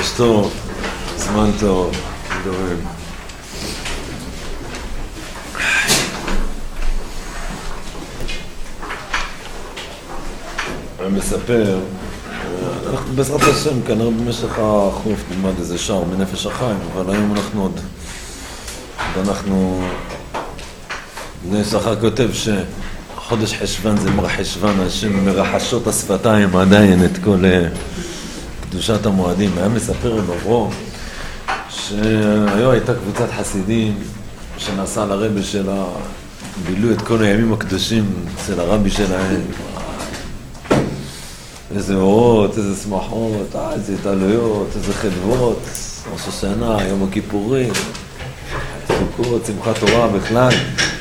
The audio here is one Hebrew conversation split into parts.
חודש טוב, זמן טוב, דברים. אני מספר, אנחנו בעזרת השם כנראה במשך החוף נלמד איזה שער מנפש החיים, אבל היום אנחנו בני שחר כותב שחודש חשבן זה מר חשבן, השם מרחשות השפתיים עדיין את כל קדושת המועדים. היה מספר עם אברום שהיום הייתה קבוצת חסידים שנסע לרבי שלה, בילו את כל הימים הקדושים אצל הרבי שלהם, איזה אורות, איזה שמחות, איזה התעלויות, איזה חדוות, ראש השנה, יום הכיפורים, סוכות, שמחת תורה בכלל.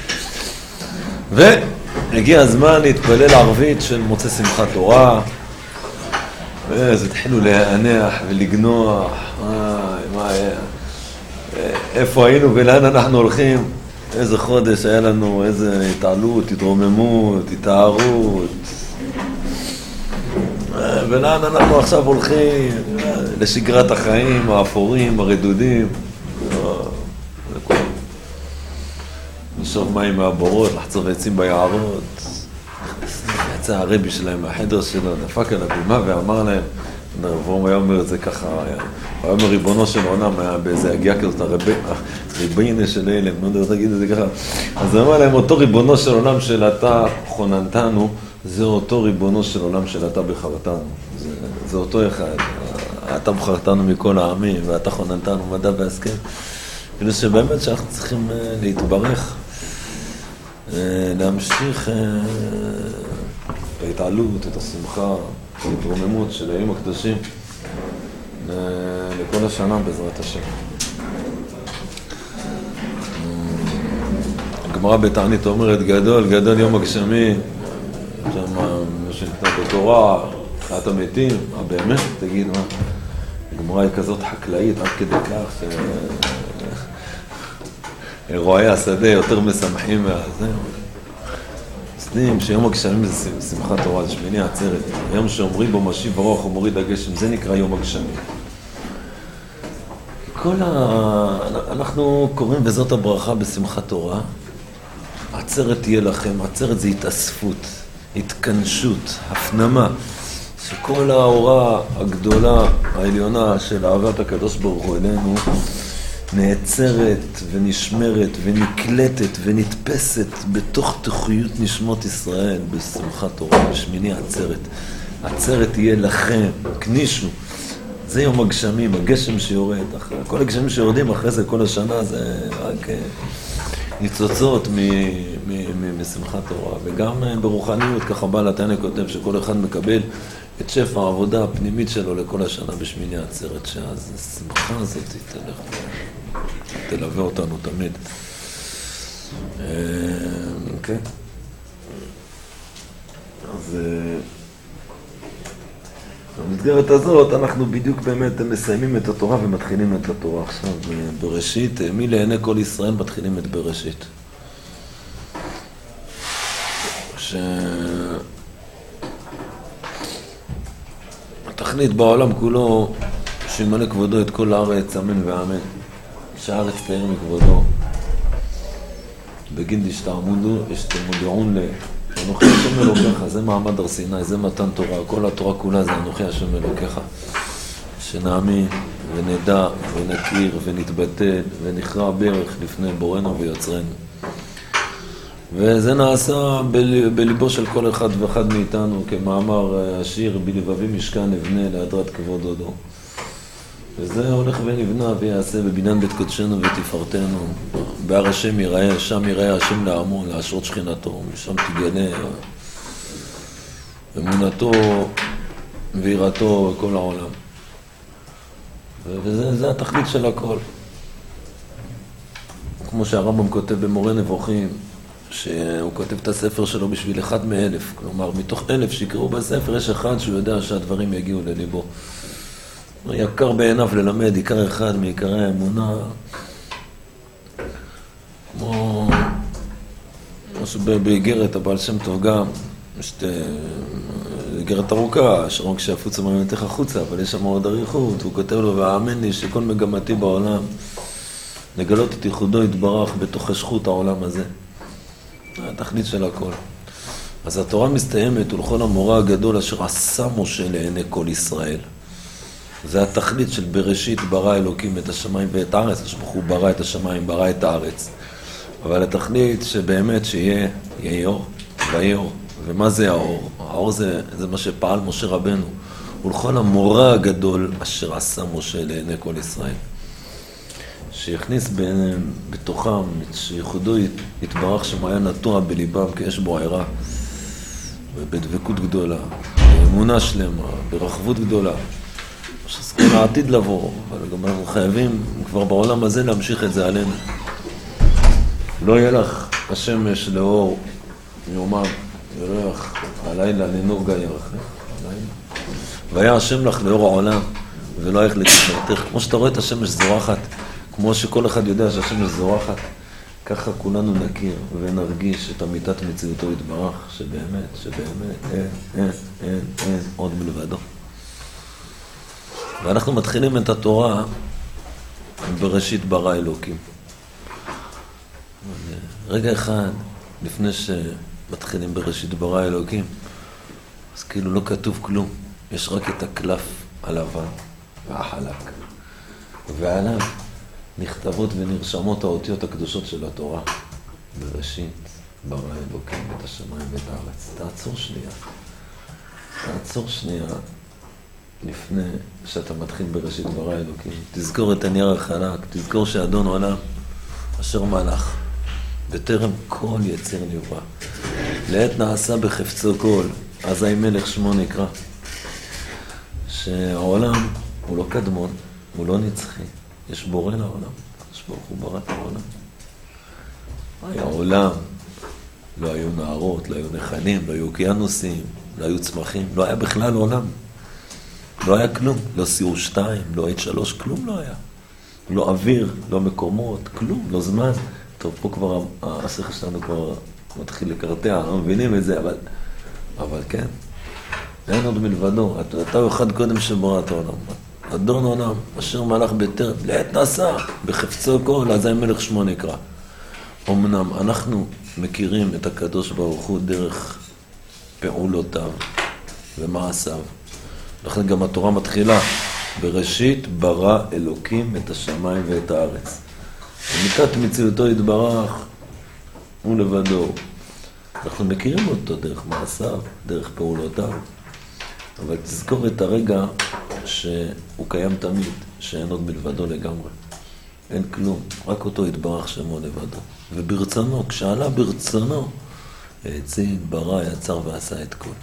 והגיע הזמן להתפלל ערבית של מוצא שמחת תורה, ואז התחילו להיענח ולגנוח, מה היה, איפה היינו ולאן אנחנו הולכים, איזה חודש היה לנו, איזה התעלות, התרוממות, התארות, ולאן אנחנו עכשיו הולכים, לשגרת החיים, האפורים, הרדודים, לשאוב מים מהבורות, לחצוב עצים ביערות. יצא הרבי שלהם מהחדר שלו, דפק על הבימה ואמר להם, אברום היה אומר את זה ככה, היה אומר ריבונו של עולם, היה באיזה הגיעה כזאת, הריביינה של אלה, לא יודע, תגיד את זה ככה. אז הוא אמר להם, אותו ריבונו של עולם של אתה חוננתנו, זה אותו ריבונו של עולם של אתה בחרתנו. זה אותו אחד. אתה בחרתנו מכל העמים, ואתה חוננתנו מדע והסכם. כאילו שבאמת שאנחנו צריכים להתברך, להמשיך ההתעלות, את השמחה, את ההתרוממות של הימים הקדושים לכל השנה בעזרת השם. הגמרא בתענית אומרת, גדול יום הגשמי, שם מה שניתנה בתורה, חיית המתים, באמת, תגיד מה, הגמרא היא כזאת חקלאית עד כדי כך רועי השדה יותר משמחים מהזה. סנים שיום הגשמים זה שמחת תורה, זה שמיני עצרת. היום שאומרים בו משיב הרוח ומוריד הגשם, זה נקרא יום הגשמים. אנחנו קוראים וזאת הברכה בשמחת תורה. עצרת תהיה לכם, עצרת זה התאספות, התכנשות, הפנמה, שכל האורה הגדולה, העליונה של אהבת הקדוש ברוך הוא אלינו, נעצרת ונשמרת ונקלטת ונתפסת בתוך תוכיות נשמות ישראל בשמחת תורה, בשמיני עצרת. עצרת תהיה לכם, כנישו. זה יום הגשמים, הגשם שיורד. כל הגשמים שיורדים אחרי זה כל השנה זה רק ניצוצות משמחת תורה. וגם ברוחניות, ככה בעל התניא כותב שכל אחד מקבל את שפע העבודה הפנימית שלו לכל השנה בשמיני עצרת, שאז השמחה הזאת תלווה אותנו תמיד. אוקיי. אז במסגרת הזאת אנחנו בדיוק באמת מסיימים את התורה ומתחילים את התורה עכשיו בראשית. מי לעיני כל ישראל מתחילים את בראשית. התכלית בעולם כולו שימלא כבודו את כל הארץ, אמן ואמן. שהארץ תאר מכבודו. בגין דשתעמודעון אנוכי השם אלוקיך, זה מעמד הר סיני, זה מתן תורה, כל התורה כולה זה אנוכי השם אלוקיך. שנאמין ונדע ונכיר ונתבטל ונכרע ברך לפני בורנו ויוצרנו. וזה נעשה בליבו של כל אחד ואחד מאיתנו, כמאמר השיר, בלבבי משכן נבנה להדרת כבוד הודו. וזה הולך ונבנה ויעשה בבניין בית קודשנו ותפארתנו. בהר השם יראה, שם יראה השם לעמו, להשרות שכינתו, משם תגלה אמונתו ויראתו כל העולם. וזה התכלית של הכל. כמו שהרמב"ם כותב במורה נבוכים, שהוא כותב את הספר שלו בשביל אחד מאלף. כלומר, מתוך 1000 שיקראו בספר, יש אחד שהוא יודע שהדברים יגיעו לליבו. יקר בעיניו ללמד, עיקר אחד מעיקרי האמונה, כמו משהו באיגרת הבעל שם טוב גם, איגרת ארוכה, שרון כשיפוץ אמרינתך החוצה, אבל יש שם עוד אריכות, הוא כותב לו, והאמן לי שכל מגמתי בעולם, לגלות את ייחודו יתברך בתוך השכות העולם הזה. התכלית של הכל. אז התורה מסתיימת, ולכל המורה הגדול אשר עשה משה לעיני כל ישראל. זה התכלית של בראשית ברא אלוקים את השמיים ואת הארץ, הוא ברא את השמיים, ברא את הארץ. אבל התכלית שבאמת שיהיה אור, ויהיה אור. ומה זה האור? האור זה מה שפעל משה רבנו. ולכל המורה הגדול אשר עשה משה לעיני כל ישראל. שיכניס בתוכם, שייחודו יתברך שמעיה נטוע בליבם, כי יש בו עירה, ובדבקות גדולה, באמונה שלמה, ברחבות גדולה. שזכן העתיד לבוא, אבל גם אנחנו חייבים כבר בעולם הזה להמשיך את זה עלינו. לא יהיה לך השמש לאור יומם, ירח הלילה לנוגה ירח. והיה השם לך לאור העולם, ולא איך לתפארתך. כמו שאתה רואה את השמש זורחת, כמו שכל אחד יודע שהשמש זורחת, ככה כולנו נכיר ונרגיש את אמיתת מציאותו יתברך, שבאמת, אין עוד מלבדו. ואנחנו מתחילים את התורה בראשית ברא אלוקים. רגע אחד, לפני שמתחילים בראשית ברא אלוקים, אז כאילו לא כתוב כלום. יש רק את הקלף הלבן והחלק. ועליו נכתבות ונרשמות האותיות הקדושות של התורה. בראשית ברא אלוקים את השמיים ואת הארץ. תעצור שנייה. לפני שאתה מתחיל בראשית ברא אלוקים, תזכור את הנייר החלק, תזכור שאדון עולם אשר מלך, בטרם כל יצר נברא. לעת נעשה בחפצו כל, אזי מלך שמו נקרא. שהעולם הוא לא קדמון, הוא לא נצחי, יש בורא לעולם, יש ברוך הוא ברא את העולם. היה עולם, לא היו נערות, לא היו נחלים, לא היו אוקיינוסים, לא היו צמחים, לא היה בכלל עולם. לא היה כלום, לא CO2, לא H3, כלום לא היה. לא אוויר, לא מקומות, כלום, לא זמן. טוב, פה כבר השכל שלנו כבר מתחיל לקרטע, לא מבינים את זה, אבל כן, אין עוד מלבדו. אתה הוא אחד קודם שברא את העולם. אדון עולם, אשר מלך בטרם, לעת נעשה, בחפצו כל, אזי מלך שמו נקרא. אמנם אנחנו מכירים את הקדוש ברוך הוא דרך פעולותיו ומעשיו. לכן גם התורה מתחילה, בראשית ברא אלוקים את השמיים ואת הארץ. אמיתת מציאותו יתברך, הוא לבדו. אנחנו מכירים אותו דרך מעשיו, דרך פעולותיו, אבל תזכור את הרגע שהוא קיים תמיד, שאין עוד מלבדו לגמרי. אין כלום, רק אותו יתברך שמו לבדו. וברצונו, כשעלה ברצונו, העצים, ברא, יצר ועשה את כל.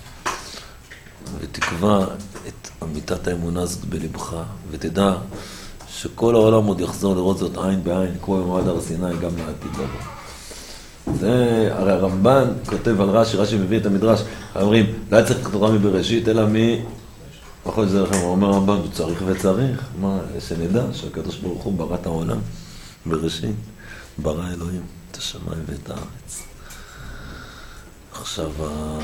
ותקבע את אמיתת האמונה הזאת בלבך, ותדע שכל העולם עוד יחזור לראות זאת עין בעין, כמו במעמד הר סיני, גם לעתיד לבוא. זה, הרי הרמב"ן כותב על רש"י, רש"י מביא את המדרש, אומרים, לא היה צריך תורה מבראשית, אלא יכול להיות שזה לכם, הוא אומר הרמב"ן, הוא צריך וצריך, מה, שנדע שהקדוש ברוך הוא ברא את העולם בראשית, ברא אלוהים את השמיים ואת הארץ. עכשיו,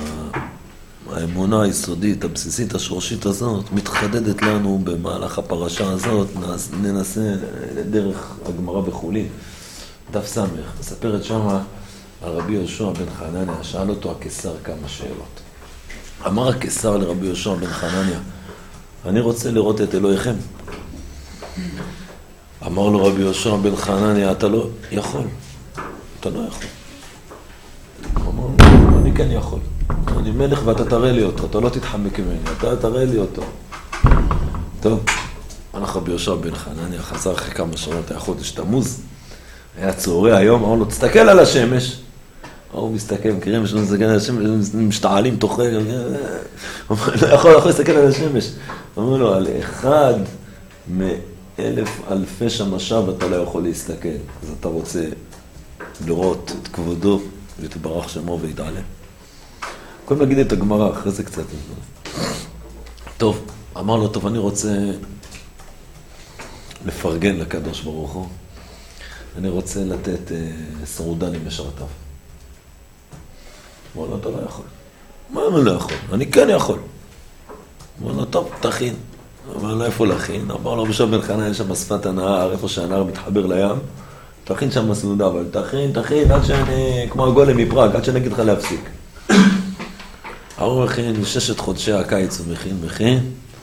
האמונה היסודית, הבסיסית, השורשית הזאת, מתחדדת לנו במהלך הפרשה הזאת, ננסה דרך הגמרא בחולין, דף סמך, מספרת שמה על רבי יהושע בן חנניה, שאל אותו הקיסר כמה שאלות. אמר הקיסר לרבי יהושע בן חנניה, אני רוצה לראות את אלוהיכם. אמר לו רבי יהושע בן חנניה, אתה לא יכול. אתה לא יכול. אמר לו, אני כן יכול. אני מלך ואתה תראה לי אותו, אתה לא תתחמק ממני, אתה תראה לי אותו. טוב, הלך רבי יהושע בן חנניה, חזר אחרי כמה שעות, היה חודש תמוז, היה צהרי היום, אמר לו, תסתכל על השמש. הוא מסתכל, מכירים, יש לנו מסתכל על השמש, משתעלים תוכה, לא יכול להסתכל על השמש. אמר לו, על אחד מאלף אלפי שמשיו אתה לא יכול להסתכל, אז אתה רוצה לראות את כבודו, להתברך שמו ויתעלם. כל נגיד את הגמרא, אחרי זה קצת. טוב, אמר לו, טוב, אני רוצה לפרגן לקדוש ברוך הוא. אני רוצה לתת סעודה למשרתיו. אמר לו, אתה לא יכול. מה אני לא יכול? אני כן יכול. אמר לו, טוב, תכין. אמר לו, איפה להכין? אמר לו, בשביל בן חנניה, יש שם שפת הנהר, איפה שהנהר מתחבר לים. תכין שם סעודה, אבל תכין, עד שאני, כמו הגולם מפראג, עד שאני אגיד לך להפסיק. הוא מכין, 6 חודשי הקיץ הוא מכין,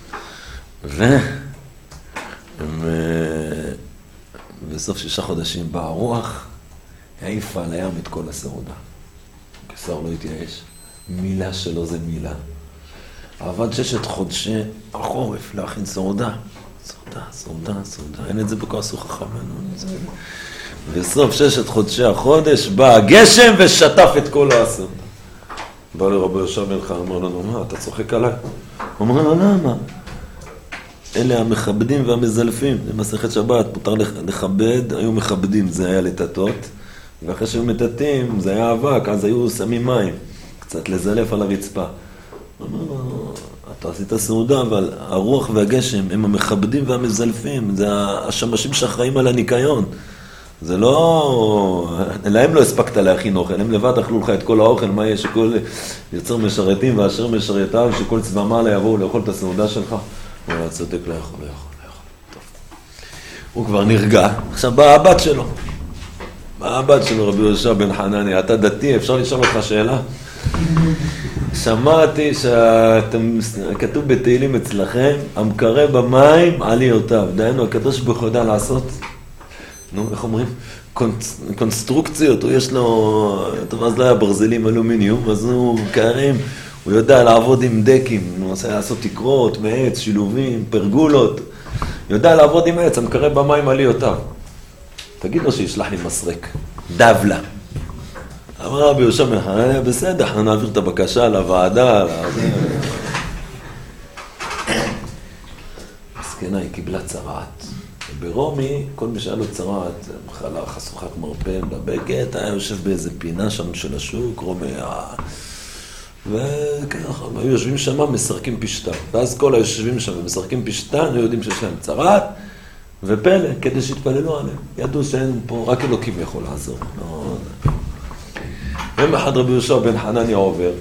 ובסוף 6 חודשים בא הרוח, העיפה על הים את כל הסעודה. כסר לא התייאש, מילה שלו זה מילה. עבד 6 חודשי החורף להכין סעודה. סעודה, אין את זה בכעסו חכמנו. בסוף 6 חודשי החודש בא הגשם ושטף את כל הסעודה. בא לרבי יהושע בן חנניה, אמר לנו, מה, אתה צוחק עליי? הוא אמר לו, למה? אלה המכבדים והמזלפים, במסכת שבת, מותר לכבד, היו מכבדים, זה היה לטטות, ואחרי שהיו מטטים, זה היה אבק, אז היו שמים מים, קצת לזלף על הרצפה. הוא אמר לו, אתה עשית סעודה, אבל הרוח והגשם הם המכבדים והמזלפים, זה השמשים שאחראים על הניקיון. זה לא... להם לא הספקת להכין אוכל, הם לבד אכלו לך את כל האוכל, מה יש שכל יוצר משרתים ואשר משרתיו, שכל צבא מעלה יבואו לאכול את הסעודה שלך. הוא היה צודק, לא יכול. טוב. הוא כבר נרגע, עכשיו בא הבת שלו. רבי יהושע בן חנניה, אתה דתי, אפשר לשאול אותך שאלה? שמעתי שכתוב בתהילים אצלכם, המקרא במים עליותיו. דיינו, הקדוש ברוך הוא יודע לעשות. נו, איך אומרים? קונסטרוקציות, הוא יש לו, טוב, אז לא היה ברזלים אלומיניום, אז הוא קרים, הוא יודע לעבוד עם דקים, הוא עושה לעשות תקרות, מעץ, שילובים, פרגולות, יודע לעבוד עם עץ, המקרא במים עליותיו. תגיד לו שישלח לי מסרק, דבלה. אמר רבי יהושע בן חנניה, בסדר, אנחנו נעביר את הבקשה לוועדה, מסכנה, היא קיבלה צרעת. ברומי, כל מי שהיה לו צרעת, מחלה, חשוכת מרפא, בבגט, היה יושב באיזה פינה שם של השוק, רומי, וככה, היו יושבים שם, משחקים פשטן. ואז כל היושבים שם ומשחקים פשטן, היו יודעים שיש להם צרעת, ופלא, כדי שיתפללו עליהם. ידעו שאין פה, רק אלוקים יכול לעזור. יום אחד רבי יהושע בן חנניה עובר,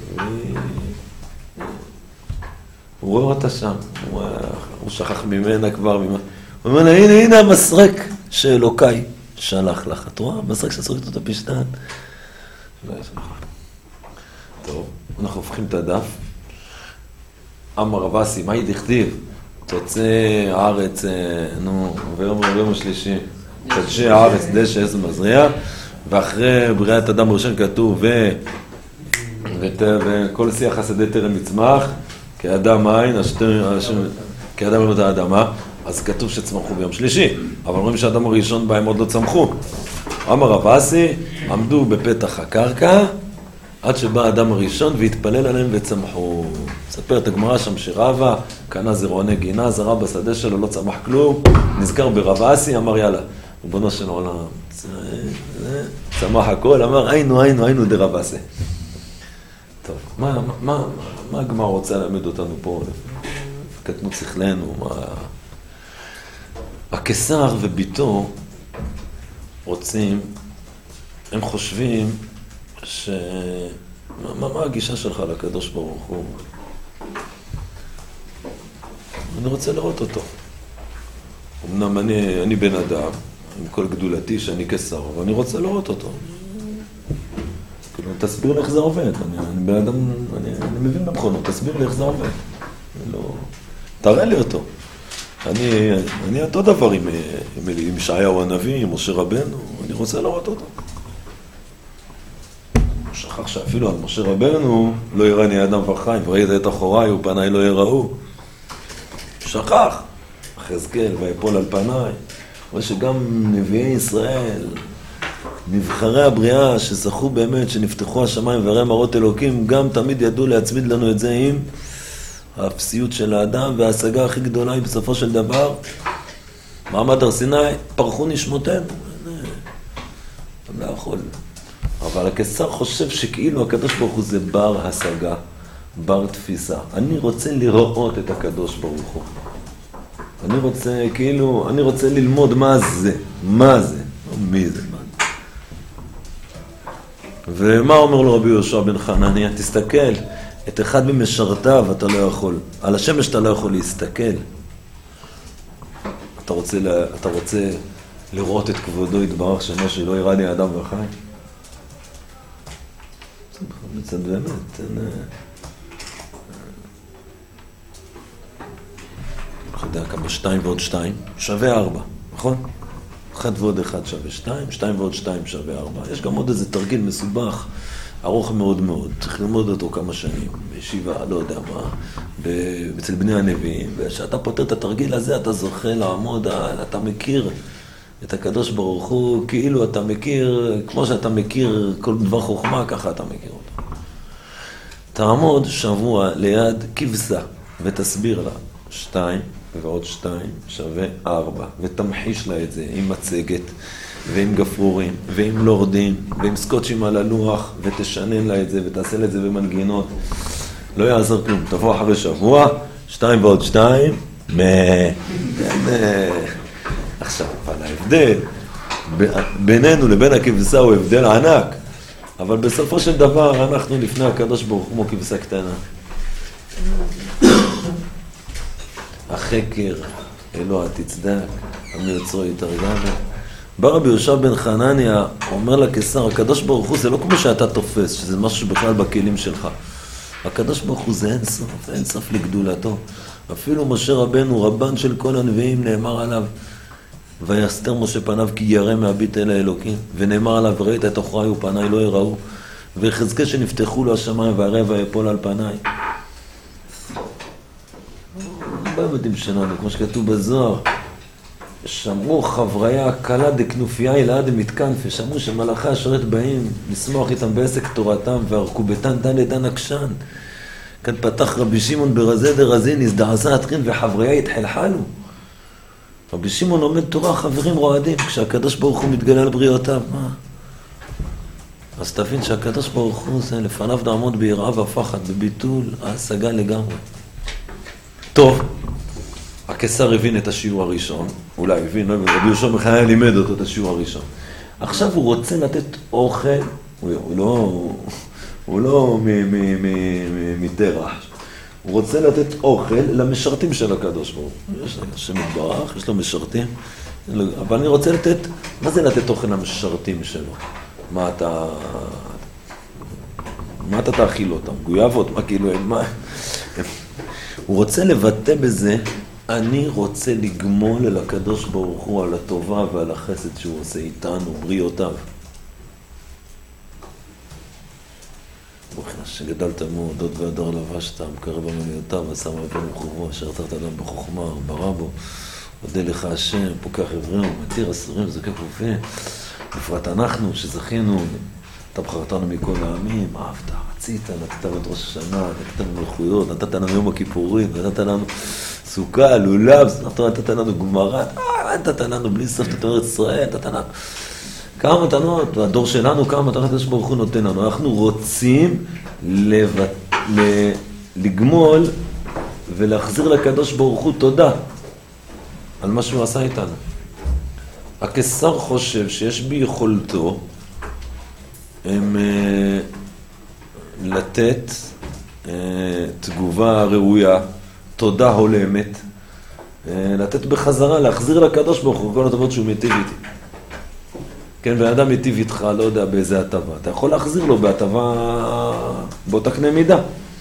הוא רואה אותה שם, הוא שכח ממנה כבר, הוא אומר לה, הנה המסרק שאלוקיי שלח לך. את רואה? המסרק שצריך אותו פשטן. טוב, אנחנו הופכים את הדף. אמר רב אסי, מה דכתיב? תוצא הארץ, ויום השלישי, תדשי הארץ דשא עז מזריע, ואחרי בריאת אדם ראשון כתוב, וכל שיח השדה טרם יצמח, כאדם עין, כאדם עין את האדמה, אז כתוב שצמחו ביום שלישי, אבל אומרים שהאדם הראשון בהם עוד לא צמחו. אמר רב אסי, עמדו בפתח הקרקע, עד שבא האדם הראשון והתפלל עליהם וצמחו. ספר את הגמרא שם שרבה, קנה זרעוני גינה, זרע בשדה שלו, לא צמח כלום, נזכר ברב אסי, אמר יאללה, ריבונו של עולם, צמח הכל, אמר היינו דרב אסי. טוב, מה הגמרא רוצה ללמד אותנו פה? קטנות שכלנו, הקיסר וביתו רוצים, הם חושבים מה הגישה שלך לקדוש ברוך הוא? אני רוצה לראות אותו. אמנם אני בן אדם, עם כל גדולתי שאני קיסר, אבל אני רוצה לראות אותו. כאילו, תסביר לי איך זה עובד. אני בן אדם, אני מבין במכונות, תסביר לי איך זה עובד. תראה לי אותו. אני אותו דבר עם ישעיהו הנביא, עם משה רבנו, אני רוצה לראות אותו. הוא שכח שאפילו על משה רבנו לא יראני אדם וחיים, וראית את אחוריי ופניי לא יראו. שכח. חזקאל ויפול על פניי. רואה שגם נביאי ישראל, נבחרי הבריאה שזכו באמת, שנפתחו השמיים והרי מראות אלוקים, גם תמיד ידעו להצמיד לנו את זה עם האפסיות של האדם, וההשגה הכי גדולה היא בסופו של דבר, מעמד הר סיני, פרחו נשמותינו. לא יכול. אבל הקיסר חושב שכאילו הקדוש ברוך הוא זה בר השגה, בר תפיסה. אני רוצה לראות את הקדוש ברוך הוא. אני רוצה ללמוד מה זה, מי זה. ומה אומר לו רבי יהושע בן חנניה? תסתכל, את אחד ממשרתיו אתה לא יכול, על השמש אתה לא יכול להסתכל. אתה רוצה לראות את כבודו יתברך שמשהו לא יראה לי אדם וחי? מצד באמת, אתה יודע כמה 2 ועוד 2 שווה 4, נכון? 1 ועוד 1 שווה 2, 2 ועוד 2 שווה 4. יש גם עוד איזה תרגיל מסובך, ארוך מאוד מאוד, צריך ללמוד אותו כמה שנים, בישיבה, לא יודע מה, אצל בני הנביאים, וכשאתה פותר את התרגיל הזה, אתה זוכה לעמוד, אתה מכיר את הקדוש ברוך הוא, כאילו אתה מכיר, כמו שאתה מכיר כל דבר חוכמה, ככה אתה מכיר אותו. תעמוד שבוע ליד כבשה, ותסביר לה, 2 ועוד 2 שווה 4, ותמחיש לה את זה עם מצגת, ועם גפרורים, ועם לורדים, ועם סקוטשים על הלוח, ותשנן לה את זה, ותעשה לה את זה במנגינות. לא יעזר כלום, תבוא אחרי שבוע, 2 ועוד 2, עכשיו, אבל ההבדל בינינו לבין הכבשה הוא הבדל ענק, אבל בסופו של דבר אנחנו לפני הקדוש ברוך הוא כמו כבשה קטנה. החקר, אלוה תצדק, המייצרו יתרגמה. בא רבי יהושע בן חנניה, אומר לקיסר, הקדוש ברוך הוא זה לא כמו שאתה תופס, שזה משהו שבכלל בכלים שלך. הקדוש ברוך הוא זה אין סוף, אין סוף לגדולתו. אפילו משה רבנו, רבן של כל הנביאים, נאמר עליו, ויסתר משה פניו כי ירא מהביט אל האלוקים, ונאמר עליו, ראית את אחוריי ופניי לא יראו, ויחזקאל שנפתחו לו השמיים והראה ויפול על פניי. בעבדים שלנו, כמו שכתוב בזוהר, שמעו חבריה קלה דכנופיה אלעד דמתכנפה, שמעו שמלאכי השרת באים לשמוח איתם בעסק תורתם, והרכובתן דן לדן הקשן. כאן פתח רבי שמעון ברזה דרזה, נזדעזע התחיל וחבריה התחלחלו. רבי שמעון לומד תורה, חברים רועדים, כשהקדוש ברוך הוא מתגלה על בריאותיו. מה? אז תבין שהקדוש ברוך הוא זה לפניו נעמוד ביראה ופחד, בביטול ההשגה לגמרי. טוב, הקיסר הבין את השיעור הראשון, אולי הבין, רבי יהושע בן חנניה לימד אותו את השיעור הראשון. עכשיו הוא רוצה לתת אוכל, הוא לא מתרח, הוא רוצה לתת אוכל למשרתים של הקדוש ברוך הוא. יש לו השם יתברך, יש לו משרתים, אבל אני רוצה לתת, מה זה לתת אוכל למשרתים שלו? מה אתה תאכיל אותם? גויאבות? מה כאילו, מה? הוא רוצה לבטא בזה, אני רוצה לגמול אל הקדוש ברוך הוא על הטובה ועל החסד שהוא עושה איתנו, בריאותיו. וכן שגדלת מאוד, דוד והדר לבשת, מקרב במניותיו, עשה מהפה מחובו, אשר תרת אדם בחוכמה, ברא בו, עודה לך השם, פוקח עברנו, מתיר אסורים, זוקק ופה. בפרט אנחנו שזכינו, אתה בחרתנו מכל העמים, אהבת, רצית, נתת לנו את ראש השנה, נתת לנו מלכויות, נתת לנו יום הכיפורים, נתת לנו סוכה, לולב, נתת לנו גמרא, נתת לנו בלי סוף את ארץ ישראל, נתת לנו כמה מתנות, הדור שלנו, כמה מתנות הקדוש ברוך הוא נותן לנו. אנחנו רוצים לגמול ולהחזיר לקדוש ברוך הוא תודה על מה שהוא עשה איתנו. הקיסר חושב שיש ביכולתו לתת תגובה ראויה, תודה הולמת, לתת בחזרה, להחזיר לקדוש ברוך הוא כל הטובות שהוא מיטיב איתי. כן, ואדם מיטיב איתך, לא יודע באיזה הטבה. אתה יכול להחזיר לו בהטבה, באותה קנה מידה.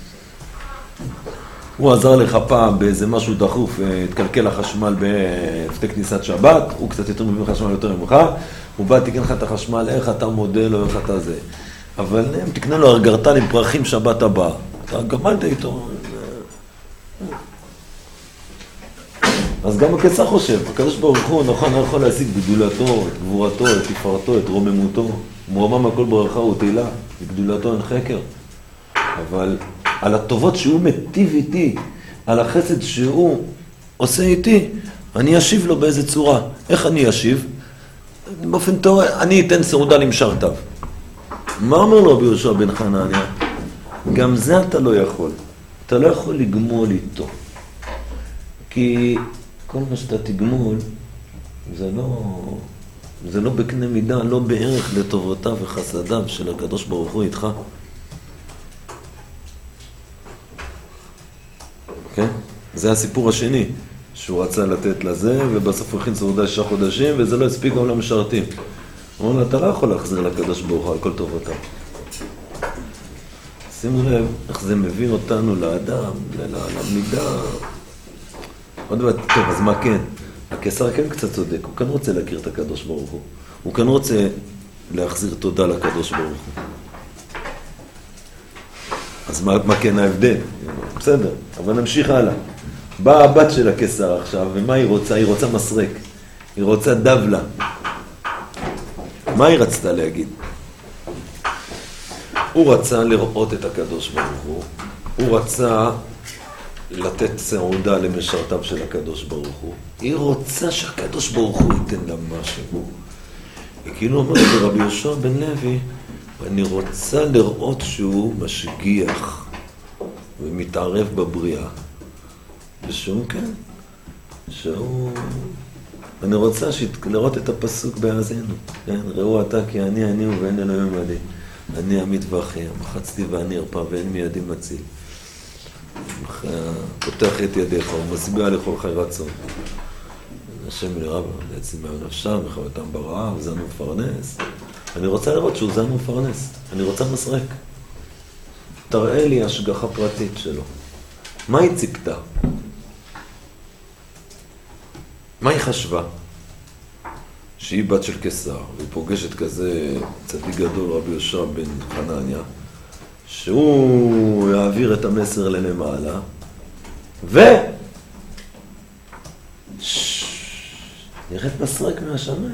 הוא עזר לך פעם באיזה משהו דחוף, התקלקל החשמל בפתי כניסת שבת, הוא קצת יותר מבין חשמל יותר ממך, הוא בא, תקן לך את החשמל, איך אתה מודל או איך אתה זה. אבל אם תקנה לו ארגרטל עם פרחים שבת הבאה, אתה גמלת איתו. אז גם הקיסר חושב, הקדוש ברוך הוא נכון, הוא יכול להשיג בגדולתו, את גבורתו, את תפארתו, את רוממותו. מורמה מהכל ברכה ותהילה, בגדולתו אין חקר. אבל על הטובות שהוא מטיב איתי, על החסד שהוא עושה איתי, אני אשיב לו באיזה צורה. איך אני אשיב? באופן תיאורטי, אני אתן סעודה למשרתיו. מה אומר לו רבי יהושע בן חנניה? גם זה אתה לא יכול. אתה לא יכול לגמול איתו. כי כל מה שאתה תגמול, זה לא בקנה מידה, לא בערך לטובותיו וחסדיו של הקדוש ברוך הוא איתך. כן? זה הסיפור השני, שהוא רצה לתת לזה, ובסוף הוא הכין סעודה 6 חודשים, וזה לא הספיק גם למשרתים. הוא אומר, אתה לא יכול להחזיר לקדוש ברוך הוא על כל טובותיו. שימו לב איך זה מביא אותנו לאדם, למידה. עוד מעט, טוב, אז מה כן? הקיסר כן קצת צודק, הוא כן רוצה להכיר את הקדוש ברוך הוא. הוא כן רוצה להחזיר תודה לקדוש ברוך הוא. אז מה כן ההבדל? בסדר, אבל נמשיך הלאה. באה הבת של הקיסר עכשיו, ומה היא רוצה? היא רוצה מסרק. היא רוצה דבלה. מה היא רצתה להגיד? הוא רצה לראות את הקדוש ברוך הוא. הוא רצה לתת סעודה למשרתיו של הקדוש ברוך הוא. היא רוצה שהקדוש ברוך הוא ייתן לה משהו. היא כאילו אומרת לרבי יהושע בן לוי, אני רוצה לראות שהוא משגיח ומתערב בבריאה. ושהוא כן, אני רוצה לראות את הפסוק בהאזינו. כן? ראו אתה כי אני הוא ואין אלוהים עמדי. אני עמית ואחיה, מחצתי ואני ארפא ואין מידי מציל. פותח את ידיך ומשביע לכל חי רצון. השם לרב, לעצים מהם נפשם, וחוותם ברעב, זן ומפרנס. אני רוצה לראות שהוא זן ומפרנס. אני רוצה מסרק. תראה לי השגחה פרטית שלו. מה היא ציפתה? מה היא חשבה? שהיא בת של קיסר, והיא פוגשת כזה צדיק גדול, רבי יהושע בן חנניה, שהוא יעביר את המסר ללמעלה, נראית מסרק מהשמיים.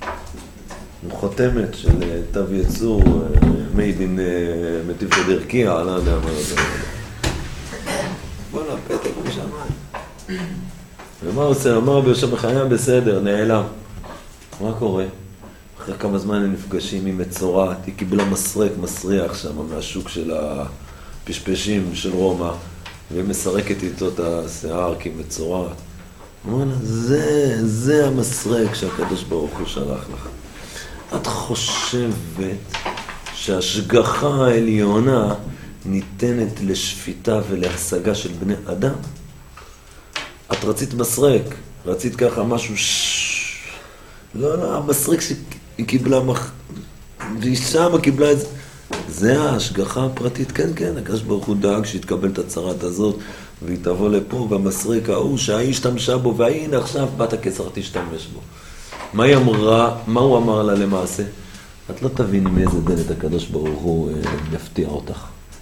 חותמת של תו יצור, מיידין מטיב תדרקיה, לא יודע מה זה. בוא'נה, פתק משמיים. ומה עושה? אמר רבי יהושע בן חנניה, בסדר, נעלם. מה קורה? אחרי כמה זמן הם נפגשים עם מצורעת, היא קיבלה מסריח שם מהשוק של הפשפשים של רומא, והיא מסרקת איתו את השיער כמצורעת. אמרו לה, זה המסרק שהקדוש ברוך הוא שלח לך. את חושבת שההשגחה העליונה ניתנת לשפיטה ולהשגה של בני אדם? את רצית מסרק, רצית ככה משהו לא, המסריק שהיא קיבלה, והיא שמה קיבלה את זה. זה ההשגחה הפרטית, כן, הקדוש ברוך הוא דאג שהתקבל את הצרת הזאת, והיא תבוא לפה, והמסריק ההוא שהיא השתמשה בו, והנה עכשיו בת הקיסר תשתמש בו. מה היא אמרה, מה הוא אמר לה למעשה? את לא תביני מאיזה דלת הקדוש ברוך הוא יפתיע אותך.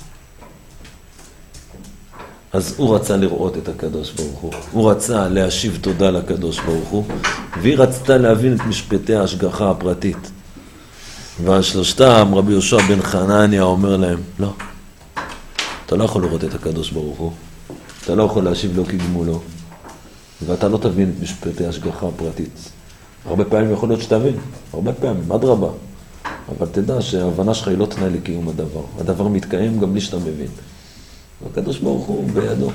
אז הוא רצה לראות את הקדוש ברוך הוא. הוא רצה להשיב תודה לקדוש ברוך הוא, והיא רצתה להבין את משפטי ההשגחה הפרטית. ועל שלושתם רבי יהושע בן חנניה אומר להם, לא, אתה לא יכול לראות את הקדוש ברוך הוא, אתה לא יכול להשיב לו כגמולו, ואתה לא תבין את משפטי ההשגחה הפרטית. הרבה פעמים יכול להיות שתבין, הרבה פעמים, אדרבה. אבל תדע שההבנה שלך היא לא תנאי לקיום הדבר. הדבר מתקיים גם בלי שאתה מבין. והקדוש ברוך הוא בידו.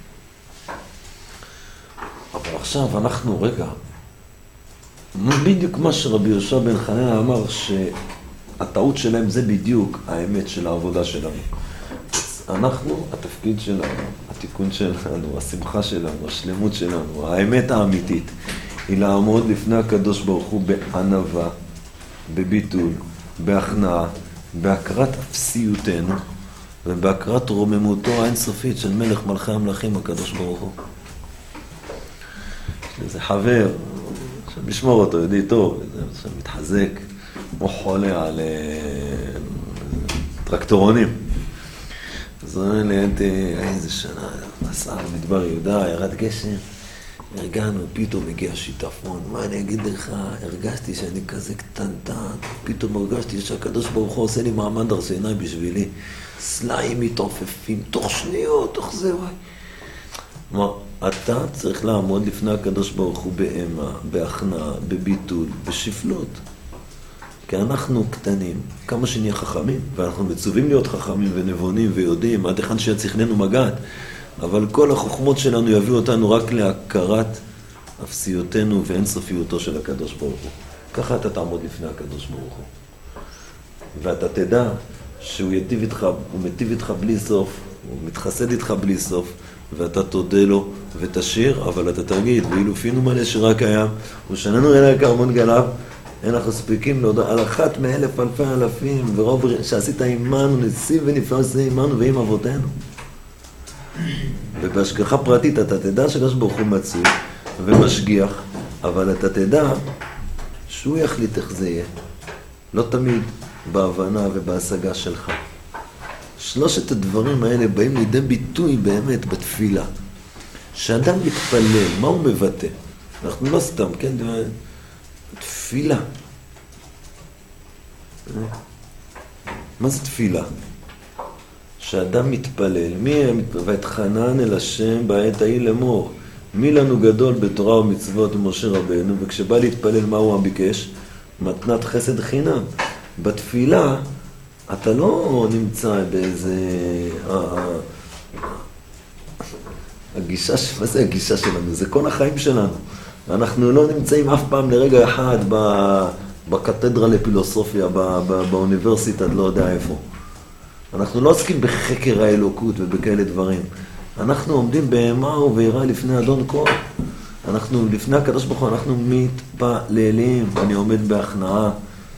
אבל עכשיו אנחנו, רגע, בדיוק מה שרבי יהושע בן חנניה אמר, שהטעות שלהם זה בדיוק האמת של העבודה שלנו. אנחנו, התפקיד שלנו, התיקון שלנו, השמחה שלנו, השלמות שלנו, האמת האמיתית, היא לעמוד לפני הקדוש ברוך הוא בענווה, בביטול, בהכנעה, בהכרת אפסיותנו, ובהכרת רוממותו האינסופית של מלך מלכי המלכים הקדוש ברוך הוא. יש לי איזה חבר, לשמור אותו, ידי טוב, מתחזק, כמו חולה על טרקטורונים. אז אומר לי, איזה שנה, נסע במדבר יהודה, ירד גשם, הרגענו, פתאום הגיע שיטפון. מה אני אגיד לך? הרגשתי שאני כזה קטנטן, פתאום הרגשתי שהקדוש ברוך הוא עושה לי מעמד הר סיני בשבילי. סלעים מתעופפים, תוך שניות, תוך זה, וואי. כלומר, אתה צריך לעמוד לפני הקדוש ברוך הוא באמה, בהכנעה, בביטול, בשפלות. כי אנחנו קטנים, כמה שנהיה חכמים, ואנחנו מצווים להיות חכמים ונבונים ויודעים, עד היכן שיצחננו מגעת, אבל כל החוכמות שלנו יביאו אותנו רק להכרת אפסיותנו ואינסופיותו של הקדוש ברוך הוא. ככה אתה תעמוד לפני הקדוש ברוך הוא. ואתה תדע שהוא יטיב איתך, הוא מטיב איתך בלי סוף, הוא מתחסד איתך בלי סוף, ואתה תודה לו ותשיר, אבל אתה תגיד, ואילו פינו מלא שירה קיים, ושננו אלי כרמון גנב, אין אנחנו ספיקים להודות על אחת מאלף אלפי אלפים, ורוב שעשית עמנו, ניסים ונפלא עשית עמנו ועם אבותינו. ובהשגחה פרטית אתה תדע שקדוש ברוך הוא מצוי ומשגיח, אבל אתה תדע שהוא יחליט איך זה יהיה. לא תמיד בהבנה ובהשגה שלך. שלושת הדברים האלה באים לידי ביטוי באמת בתפילה. שאדם מתפלל, מה הוא מבטא? אנחנו לא סתם, כן? תפילה. מה זה תפילה? שאדם מתפלל, ואתחנן אל השם בעת ההיא לאמור. מי לנו גדול בתורה ומצוות ומשה רבנו, וכשבא להתפלל מה הוא ביקש? מתנת חסד חינם. בתפילה אתה לא נמצא באיזה... מה זה הגישה שלנו? זה כל החיים שלנו. אנחנו לא נמצאים אף פעם לרגע אחד בקתדרה לפילוסופיה, באוניברסיטה, לא יודע איפה. אנחנו לא עוסקים בחקר האלוקות ובכאלה דברים. אנחנו עומדים באימה וביראה לפני אדון כל. אנחנו, לפני הקדוש ברוך הוא, אנחנו מתפללים. אני עומד בהכנעה.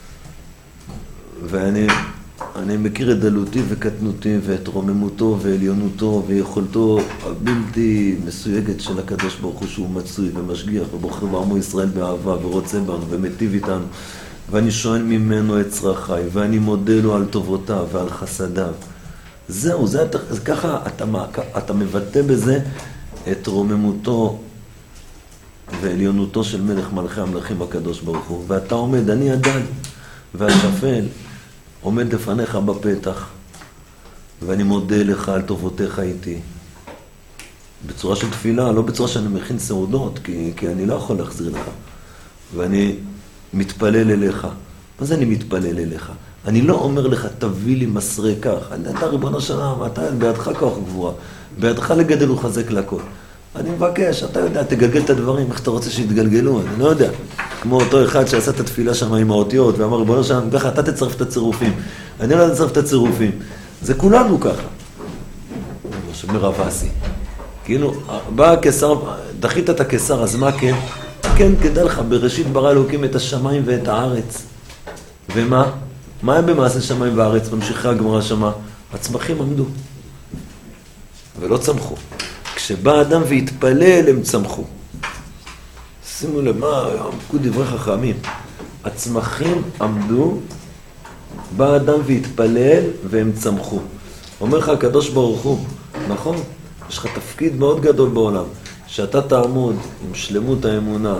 ואני מכיר את דלותי וקטנותי ואת רוממותו ועליונותו ויכולתו הבלתי מסויגת של הקדוש ברוך הוא שהוא מצוי ומשגיח ובוחר בעמו ישראל באהבה ורוצה בנו ומטיב איתנו. ואני שואל ממנו את צרכיי ואני מודה לו על טובותיו ועל חסדיו. זהו, ככה אתה מבטא בזה את רוממותו ועליונותו של מלך מלכי המלכים הקדוש ברוך הוא. ואתה עומד, אני הדל והשפל עומד לפניך בפתח, ואני מודה לך על טובותיך איתי. בצורה של תפילה, לא בצורה שאני מכין סעודות, כי אני לא יכול להחזיר לך. ואני מתפלל אליך. מה זה אני מתפלל אליך? אני לא אומר לך, תביא לי מסרי כך. אתה ריבונו של עולם, אתה בידך כוח גבורה. בידך לגדל ולחזק לכל. אני מבקש, אתה יודע, תגלגל את הדברים, איך אתה רוצה שיתגלגלו, אני לא יודע. כמו אותו אחד שעשה את התפילה שם עם האותיות, ואמר, ריבונו של עולם, ככה, אתה תצרף את הצירופים. אני לא אצרף את הצירופים. זה כולנו ככה. שאומר רב אסי. כאילו, בא הקיסר, דחית את הקיסר, אז מה כן? כן, כדאי לך, בראשית ברא אלוקים את השמיים ואת הארץ. ומה? מה היה במעשה שמיים וארץ? ממשיכה הגמרא שמה. הצמחים עמדו. ולא צמחו. כשבא אדם והתפלל, הם צמחו. שימו לב, מה, עמקו דברי חכמים. הצמחים עמדו, בא אדם והתפלל, והם צמחו. אומר לך הקדוש ברוך הוא, נכון? יש לך תפקיד מאוד גדול בעולם, שאתה תעמוד עם שלמות האמונה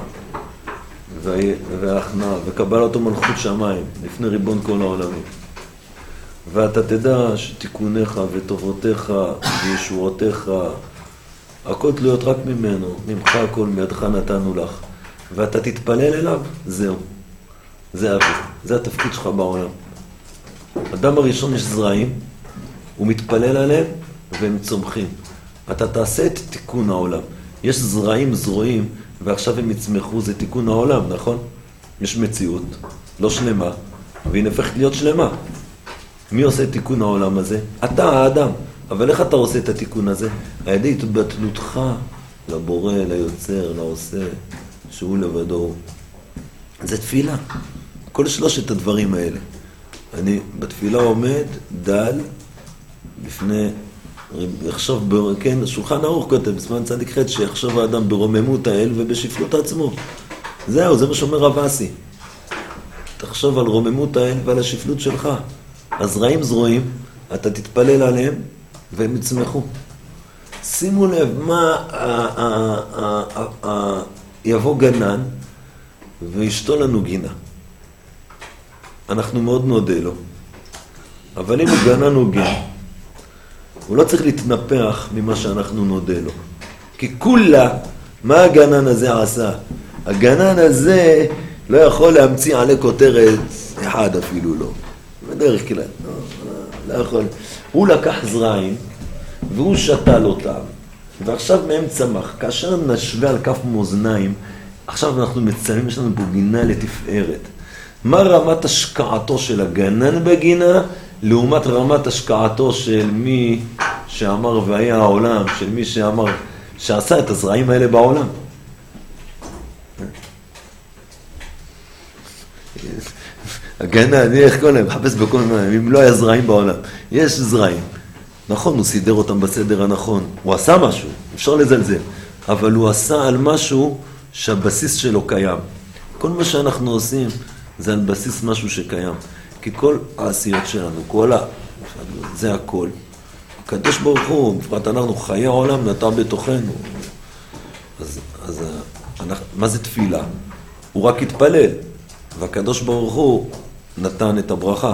וההכנעה וקבלת מלכות שמיים לפני ריבון כל העולמים. ואתה תדע שתיקוניך וטובותיך וישועותיך הכל תלויות רק ממנו, ממך הכל מידך נתנו לך. ואתה תתפלל אליו, זהו. זה אבי, זה התפקיד שלך בעולם. אדם הראשון יש זרעים, הוא מתפלל עליהם והם צומחים. אתה תעשה את תיקון העולם. יש זרעים זרועים ועכשיו הם יצמחו, זה תיקון העולם, נכון? יש מציאות, לא שלמה, והיא נהפכת להיות שלמה. מי עושה את תיקון העולם הזה? אתה, האדם. אבל איך אתה עושה את התיקון הזה? על ידי התבטלותך לבורא, ליוצר, לעושה, שהוא לבדו. זה תפילה. כל שלושת הדברים האלה. אני בתפילה עומד, דל, לפני, יחשוב, כן, שולחן ערוך כותב, בזמן צדיק ח' שיחשוב האדם ברוממות האל ובשפלות עצמו. זהו, זה מה שאומר רב אסי. תחשוב על רוממות האל ועל השפלות שלך. הזרעים זרועים, אתה תתפלל עליהם, והם יצמחו. שימו לב, יבוא גנן וישתול לנו גינה. אנחנו מאוד נודה לו. אבל אם הוא גנן הוגן, הוא לא צריך להתנפח ממה שאנחנו נודה לו. כי כולה, מה הגנן הזה עשה? הגנן הזה לא יכול להמציא עלי כותרת אחד אפילו לא. בדרך כלל, לא יכול. הוא לקח זרעים והוא שתל אותם, ועכשיו מהם צמח. כאשר נשווה על כף מאזניים, עכשיו אנחנו מצלמים, יש לנו פה גינה לתפארת. מה רמת השקעתו של הגנן בגינה, לעומת רמת השקעתו של מי שאמר והיה העולם, של מי שאמר, שעשה את הזרעים האלה בעולם. הגנה, אני איך כל להם, מחפש בכל מים, אם לא היה זרעים בעולם. יש זרעים. נכון, הוא סידר אותם בסדר הנכון. הוא עשה משהו, אפשר לזלזל. אבל הוא עשה על משהו שהבסיס שלו קיים. כל מה שאנחנו עושים זה על בסיס משהו שקיים. כי כל העשיות שלנו, זה הכל. הקדוש ברוך הוא, בפרט אנחנו חיי העולם, נטע בתוכנו. אז מה זה תפילה? הוא רק התפלל. והקדוש ברוך הוא נתן את הברכה.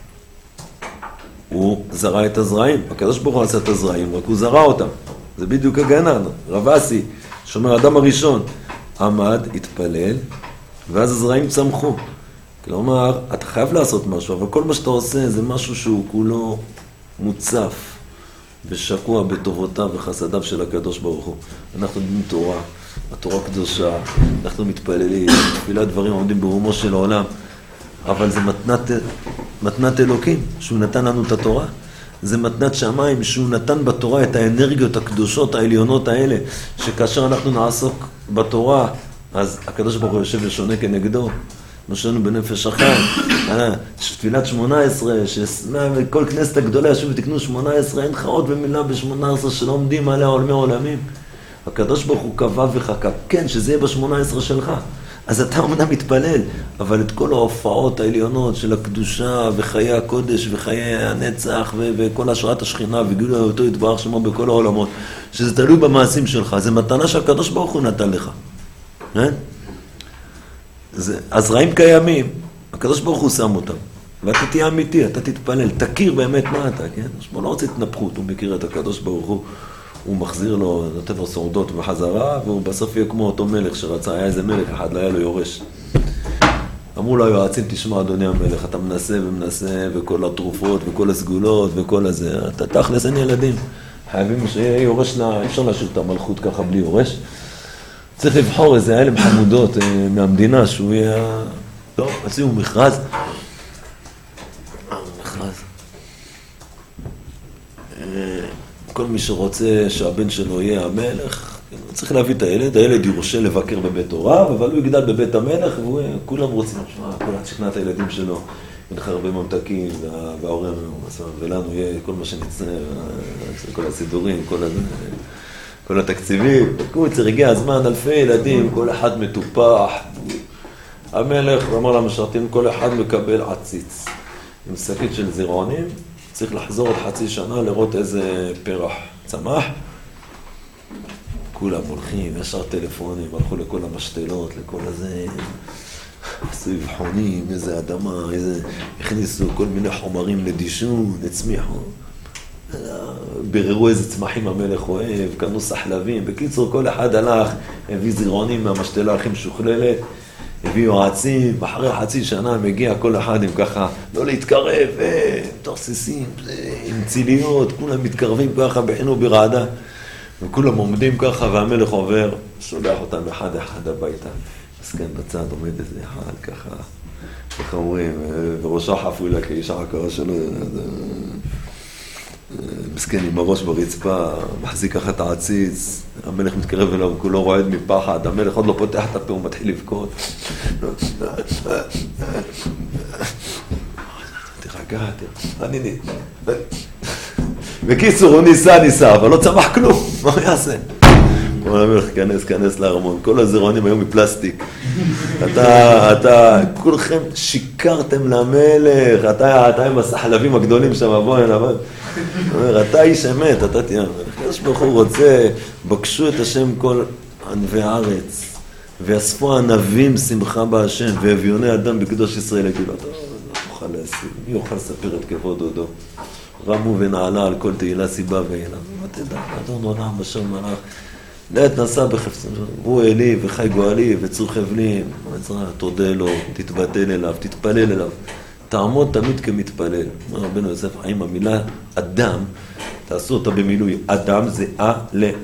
הוא זרע את הזרעים. הקדוש ברוך הוא עשה את הזרעים, רק הוא זרע אותם. זה בדיוק הגנן. רב אסי, שאומר, האדם הראשון, עמד, התפלל, ואז הזרעים צמחו. כלומר, אתה חייב לעשות משהו, אבל כל מה שאתה עושה זה משהו שהוא כולו מוצף ושקוע בטובותיו וחסדיו של הקדוש ברוך הוא. אנחנו לומדים תורה, התורה קדושה, אנחנו מתפללים, תפילת דברים עומדים ברומו של העולם, אבל זה מתנת אלוקים, שהוא נתן לנו את התורה. זה מתנת שמיים, שהוא נתן בתורה את האנרגיות הקדושות העליונות האלה, שכאשר אנחנו נעסוק בתורה, אז הקדוש ברוך הוא יושב ושונה כנגדו. נושנו בנפש אחת, תפילת 18, כל כנסת הגדולה ישוב ותקנו 18, אין לך עוד במילה ב-18 שלא עומדים עליה עולמי עולמים. הקדוש ברוך הוא קבע וחקק, כן, שזה יהיה ב-18 שלך. אז אתה אומנם מתפלל, אבל את כל ההופעות העליונות של הקדושה וחיי הקודש וחיי הנצח וכל השראת השכינה וגילוי אותו יתברך שמו בכל העולמות, שזה תלוי במעשים שלך, זה מתנה שהקדוש ברוך הוא נתן לך. הזרעים קיימים, הקדוש ברוך הוא שם אותם, ואתה תהיה אמיתי, אתה תתפלל, תכיר באמת מה אתה, כן? הוא לא רוצה התנפחות, הוא מכיר את הקדוש ברוך הוא, הוא מחזיר לו, נותן לו שורדות בחזרה, והוא בסוף יהיה כמו אותו מלך שרצה, היה איזה מלך אחד, לא היה לו יורש. אמרו לו היועצים, תשמע אדוני המלך, אתה מנסה ומנסה, וכל התרופות וכל הסגולות וכל הזה, אתה תכלס אין ילדים, חייבים שיהיה יורש, אי אפשר להשאיר את המלכות ככה בלי יורש. צריך לבחור איזה אלם חמודות מהמדינה שהוא יהיה... לא, עשינו מכרז. מכרז. כל מי שרוצה שהבן שלו יהיה המלך, צריך להביא את הילד, הילד יורשה לבקר בבית הוריו, אבל הוא יגדל בבית המלך, וכולם רוצים, כל שכנת הילדים שלו, ינחה הרבה ממתקים, וההורים, ולנו יהיה כל מה שנצא, כל הסידורים, כל התקציבים, קוצר, הגיע הזמן, אלפי ילדים, כל אחד מטופח. המלך אמר למשרתים, כל אחד מקבל עציץ. עם שקית של זירעונים, צריך לחזור עוד חצי שנה לראות איזה פרח צמח. כולם הולכים, ישר טלפונים, הלכו לכל המשתלות, לכל הזה, עשו אבחונים, איזה אדמה, הכניסו כל מיני חומרים לדישון, לצמיחו. בררו איזה צמחים המלך אוהב, קנו סחלבים, בקיצור כל אחד הלך, הביא זירעונים מהמשתלה הכי משוכללת, הביא יועצים, אחרי חצי שנה מגיע כל אחד עם ככה, לא להתקרב, תורססים, עם ציליות, כולם מתקרבים ככה בחינוך ברעדה, וכולם עומדים ככה והמלך עובר, שולח אותם אחד אחד הביתה, אז כן בצד עומד איזה אחד ככה, איך אומרים, וראשה חפולה כאישה הקרה שלו, מסכן עם הראש ברצפה, מחזיק ככה את העציץ, המלך מתקרב אליו, כולו רועד מפחד, המלך עוד לא פותח את הפה, הוא מתחיל לבכות. תרגע, אני... בקיצור, הוא ניסה, אבל לא צמח כלום, מה הוא יעשה? הוא אומר, כנס לארמון, כל הזירעונים היו מפלסטיק. כולכם שיקרתם למלך, אתה עם הסחלבים הגדולים שם, בואי, הוא אומר, אתה איש אמת, אתה תהיה, הקדוש ברוך הוא רוצה, בקשו את השם כל ענבי הארץ, ואספו ענבים שמחה בהשם, ואביוני אדם בקדוש ישראל, כאילו, אתה לא תוכל להשיג, מי יוכל לספר את כבוד הודו? רמו ונעלה על כל תהילה סיבה ואילה, מה תדע, אדון עולם בשם מלאך, לעת נסע בחפצה, הוא אלי וחי גואלי וצור חבלים, תודה לו, תתבטל אליו, תתפלל אליו, תעמוד תמיד כמתפלל. אומר רבנו יוסף, האם המילה אדם, תעשו אותה במילוי, אדם זה אלף,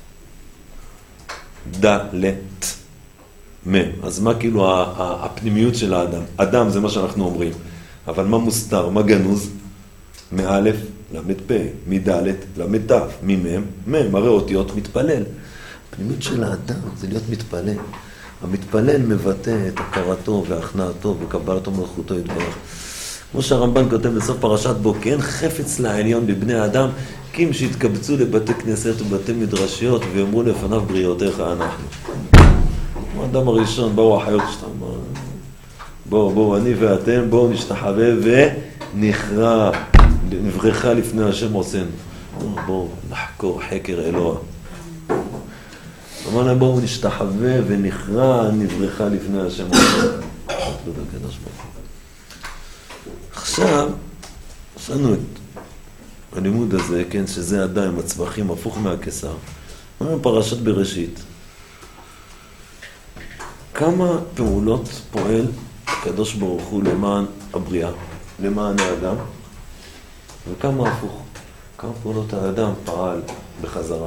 דלת, מם. אז מה כאילו הפנימיות של האדם? אדם זה מה שאנחנו אומרים, אבל מה מוסתר, מה גנוז? מאלף למד פה, מדלת, למד תף, ממם, מם, הרי אותיות מתפלל. הפנימיות של האדם זה להיות מתפלל. המתפלל מבטא את הכרתו והכנעתו וקבלתו מלכותו יתברך. כמו שהרמב"ן כותב בסוף פרשת בו, כי אין חפץ לעליון בבני האדם, כי אם שיתקבצו לבתי כנסת ובתי מדרשיות ויאמרו לפניו בריאותיך אנחנו. כמו האדם הראשון, באו החיות שלהם, בואו, אני ואתם, בואו נשתחווה ונכרע, נברכה לפני השם עושנו. בואו נחקור חקר אלוה. אמר להם בואו נשתחווה ונכרע, נברכה לפני השם עושנו. עכשיו, יש לנו את הלימוד הזה, כן, שזה עדיין הצמחים הפוך מהקיסר. אומרים פרשת בראשית. כמה פעולות פועל הקדוש ברוך הוא למען הבריאה, למען האדם, וכמה הפוך, כמה פעולות האדם פעל בחזרה.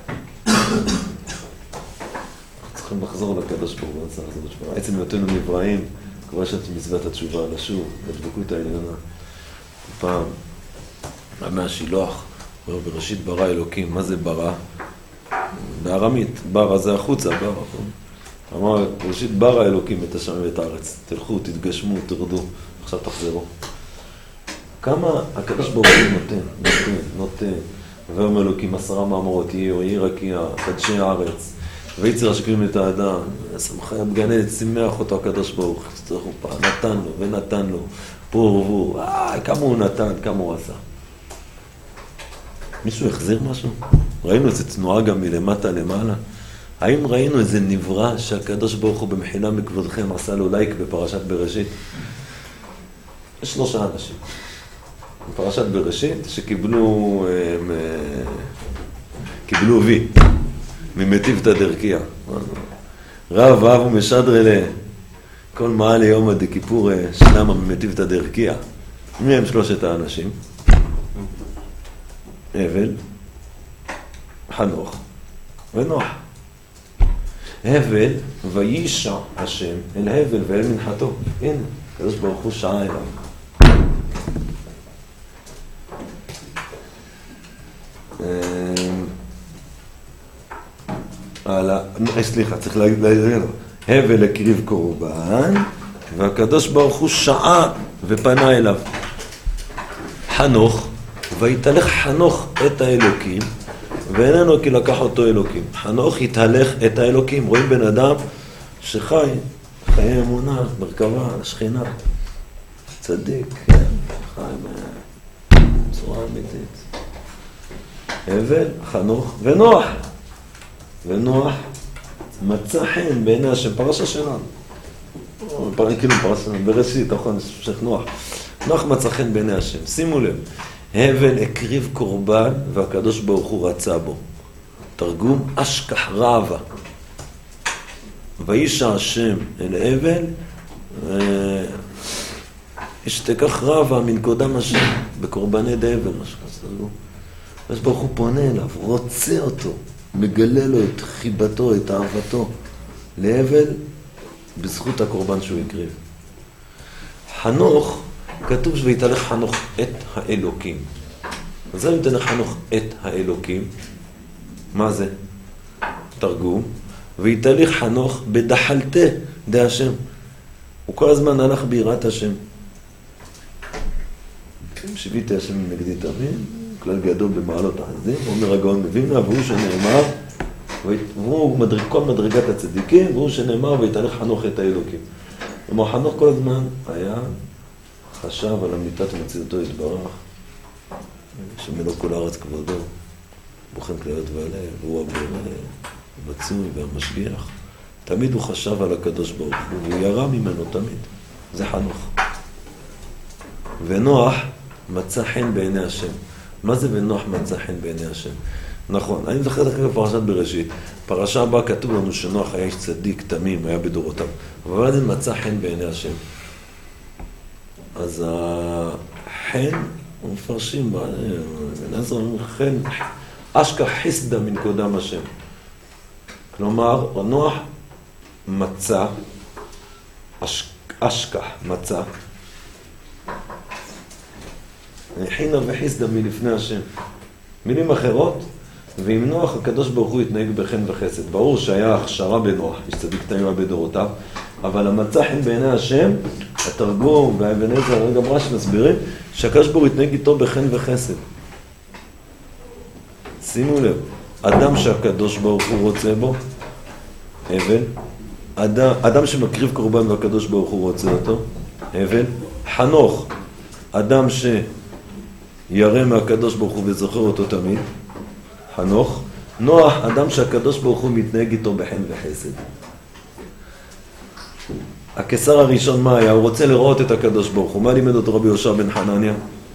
צריכים לחזור לקדוש ברוך הוא, עצם היותנו נבראים, כבר שאת מצוות התשובה לשוב, לדבקות העליונה. פעם, מהשילוח, בראשית ברא אלוקים, מה זה ברא? בארמית, ברא זה החוצה, ברא. אמר, בראשית ברא אלוקים את השם ואת הארץ, תלכו, תתגשמו, תרדו, עכשיו תחזרו. כמה הקדוש ברוך הוא נותן, ואומר אלוקים 10 מאמרות, יהי רקיע, קדשי הארץ, ויצר השקרים את האדם, שמחה בגן עדן, שימח אותו הקדוש ברוך הוא, נתן לו ונתן לו, פור ורבו, כמה הוא נתן, כמה הוא עשה. מישהו החזיר משהו? ראינו איזה תנועה גם מלמטה למעלה? האם ראינו איזה נברא שהקדוש ברוך הוא במחילה מכבודכם עשה לו לייק בפרשת בראשית? יש 3 אנשים בפרשת בראשית שקיבלו וי ממטיבתא דרכיה. רב אב ומשדרלה כל מעל יום עד כיפור שלמה ממטיבתא דרכיה. מי הם 3 האנשים? הבל, חנוך ונוח. הבל וישע השם אל הבל ואל מנחתו. הנה, הקדוש ברוך הוא שעה אליו. סליחה, צריך להגיד לו. הבל הקריב קורבן, והקדוש ברוך הוא שעה ופנה אליו. חנוך, ויתהלך חנוך את האלוקים, ואיננו כי לקח אותו אלוקים. חנוך יתהלך את האלוקים. רואים בן אדם שחי, חיי אמונה, מרכבה, שכינה, צדיק, כן, חי בצורה אמיתית. הבל, חנוך ונוח. ונוח מצא חן בעיני השם, פרשה שלנו. כאילו פרשה שלנו, בראשית, נכון, שייך נוח. נוח מצא חן בעיני השם. שימו לב. הבל הקריב קורבן והקדוש ברוך הוא רצה בו. תרגום אשכח רעבה. וישע השם אל הבל, ישתכח רעבה מן קודם השם, בקורבני דהבל, משהו כזה. הקדוש ברוך הוא פונה אליו, רוצה אותו, מגלה לו את חיבתו, את אהבתו להבל, בזכות הקורבן שהוא הקריב. חנוך, כתוב שויתהלך חנוך את האלוקים. אז זה יתהלך חנוך את האלוקים. מה זה? תרגום. ויתהלך חנוך בדחלתה דה השם. הוא כל הזמן הלך ביראת השם. שביתי השם נגדי תבין, כלל גדול במעלות העזים, אומר הגאון מווילנה, והוא שנאמר, והוא כל מדרגת הצדיקים, והוא שנאמר ויתהלך חנוך את האלוקים. כלומר, חנוך כל הזמן היה חשב על אמיתת ומציאותו יתברך, שמלוא כל הארץ כבודו, בוחן כליות והלב, והוא המצוי והמשגיח. תמיד הוא חשב על הקדוש ברוך הוא, והוא ירא ממנו תמיד. זה חנוך. ונוח מצא חן בעיני השם. מה זה ונוח מצא חן בעיני השם? נכון, אני זוכר את פרשת בראשית. פרשה הבאה כתוב לנו שנוח היה איש צדיק, תמים, היה בדורותיו. אבל זה מצא חן בעיני השם. אז החן, מפרשים, חן, אשכח חסדה מן קודם השם. כלומר, נוח מצא, אשכח מצא, חינה וחיסדה מלפני השם. מילים אחרות, ועם נוח הקדוש ברוך הוא התנהג בחן וחסד. ברור שהיה הכשרה בנוח, יש צדיק תמימה בדורותיו, אבל המצא חן בעיני השם, התרגום והאבן עזרא, גם רש"י מסבירים, שהקדוש ברוך הוא התנהג איתו בחן וחסד. שימו לב, אדם שהקדוש ברוך הוא רוצה בו, אבל, אדם שמקריב קורבן והקדוש ברוך הוא רוצה אותו, אבל, חנוך, אדם שירא מהקדוש ברוך הוא וזוכר אותו תמיד, חנוך, נוח, אדם שהקדוש ברוך הוא מתנהג איתו בחן וחסד. הקיסר הראשון מה היה? הוא רוצה לראות את הקדוש ברוך הוא. מה לימד אותו רבי יהושע בן חנניה?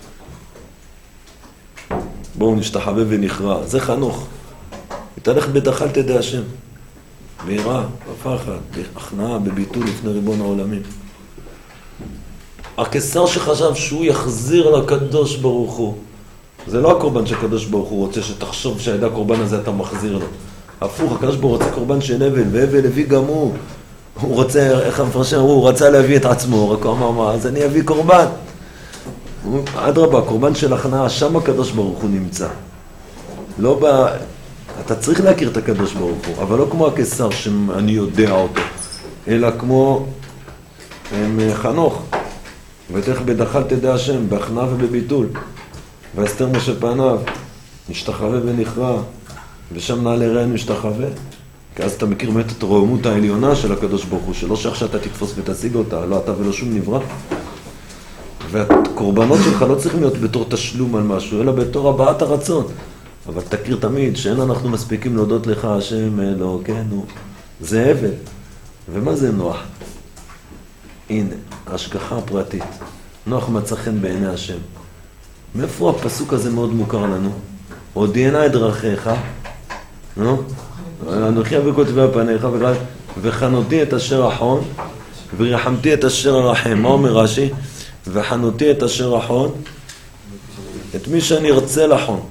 בואו נשתחווה ונכרע. זה חנוך. התהלך בדחל תדע השם. ביראה, בפחד, בהכנעה, בביטול לפני ריבון העולמים. הקיסר שחשב שהוא יחזיר לקדוש ברוך הוא. זה לא הקורבן שהקדוש ברוך הוא רוצה שתחשוב שהעדה הקורבן הזה אתה מחזיר לו. הפוך, הקדוש ברוך הוא רוצה קורבן של הבל, והבל הביא גם הוא. הוא רוצה, איך המפרשים, הוא רצה להביא את עצמו, רק הוא אמר מה, אז אני אביא קורבן. אדרבה, קורבן של הכנעה, שם הקדוש ברוך הוא נמצא. לא ב... אתה צריך להכיר את הקדוש ברוך הוא, אבל לא כמו הקיסר שאני יודע אותו, אלא כמו חנוך. ותך בדחל תדע השם, בהכנעה ובביטול. והסתר משה פניו, נשתחווה ונכרע, ושם נעלה ראינו נשתחווה. כי אז אתה מכיר באמת את הרוממות העליונה של הקדוש ברוך הוא, שלא שעכשיו אתה תתפוס ותשיג אותה, לא אתה ולא שום נברא. והקורבנות שלך לא צריכים להיות בתור תשלום על משהו, אלא בתור הבעת הרצון. אבל תכיר תמיד שאין אנחנו מספיקים להודות לך, השם אלוקינו. זה הבל. ומה זה נוח? הנה, השגחה פרטית. נוח מצא חן בעיני השם. מאיפה הפסוק הזה מאוד מוכר לנו? הודיענה את דרכיך, נו? אנוכי בכותבי פניך, וחנותי את אשר אחון, ורחמתי את אשר הרחם. מה אומר רש"י? וחנותי את אשר אחון, את מי שאני ארצה לחון.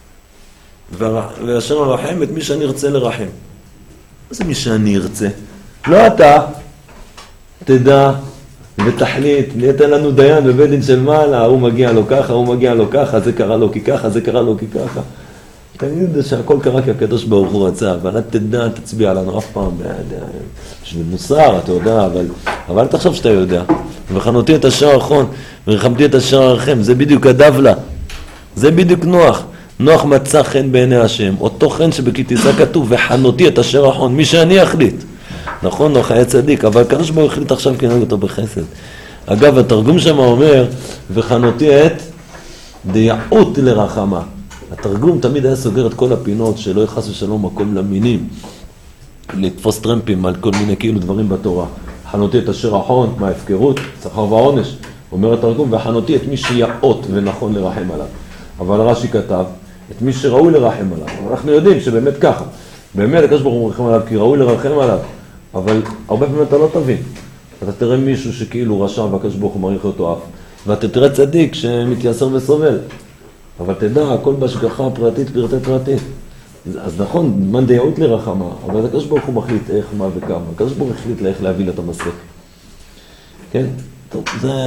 ואשר הרחם, את מי שאני ארצה לרחם. מה זה מי שאני ארצה? לא אתה, תדע ותחליט, נהיית לנו דיין בבית דין של מעלה, הוא מגיע לו ככה, הוא מגיע לו ככה, זה קרה לו כי ככה, זה קרה לו כי ככה. תגיד שהכל קרה כי הקדוש ברוך הוא רצה, אבל את תדע, תצביע לנו אף פעם, בשביל מוסר, אתה יודע, אבל תחשוב שאתה יודע. וחנותי את אשר אחון, ורחמתי את אשר הרחם, זה בדיוק הדבלה, זה בדיוק נוח. נוח מצא חן בעיני השם, אותו חן שבכי תישא כתוב, וחנותי את אשר אחון, מי שאני אחליט. נכון, נוח היה צדיק, אבל הקדוש ברוך הוא החליט עכשיו כנהג אותו בחסד. אגב, התרגום שם אומר, וחנותי את דייעות לרחמה. התרגום תמיד היה סוגר את כל הפינות, שלא יחס ושלום מקום למינים, לתפוס טרמפים על כל מיני כאילו דברים בתורה. חנותי את אשר אחון, מה ההפקרות? שכר ועונש. אומר התרגום, וחנותי את מי שיעות ונכון לרחם עליו. אבל רש"י כתב, את מי שראוי לרחם עליו. אנחנו יודעים שבאמת ככה. באמת הקדוש ברוך הוא מרחם עליו, כי ראוי לרחם עליו. אבל הרבה פעמים אתה לא תבין. אתה תראה מישהו שכאילו רשע והקדוש ברוך הוא מריח אותו אף. ואתה תראה צדיק שמתייסר וסובל. אבל תדע, הכל בהשגחה פרטית, פרטי פרטית. אז נכון, מן דייעות לרחמה, אבל הקדוש ברוך הוא מחליט איך, מה וכמה. הקדוש ברוך הוא החליט לאיך להביא לה את המסך. כן? טוב,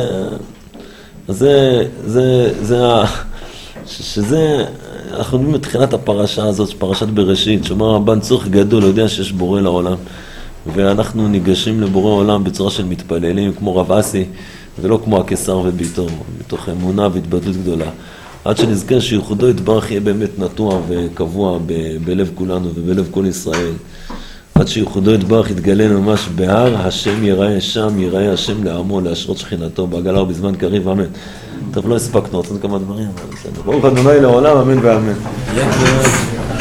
שזה, אנחנו יודעים בתחילת הפרשה הזאת, פרשת בראשית, שאומר רבן צורך גדול, יודע שיש בורא לעולם. ואנחנו ניגשים לבורא עולם בצורה של מתפללים, כמו רב אסי, ולא כמו הקיסר וביתו, מתוך אמונה והתבדלות גדולה. עד שנזכר שייחודו יתברך יהיה באמת נטוע וקבוע בלב כולנו ובלב כל ישראל. עד שייחודו יתברך יתגלה ממש בהר, השם יראה שם, יראה השם לעמו, להשרות שכינתו, בעגלה ובזמן קריב, אמן. טוב, לא הספקנו, רוצים כמה דברים, אבל בסדר. ברוך ה' לעולם, אמן ואמן.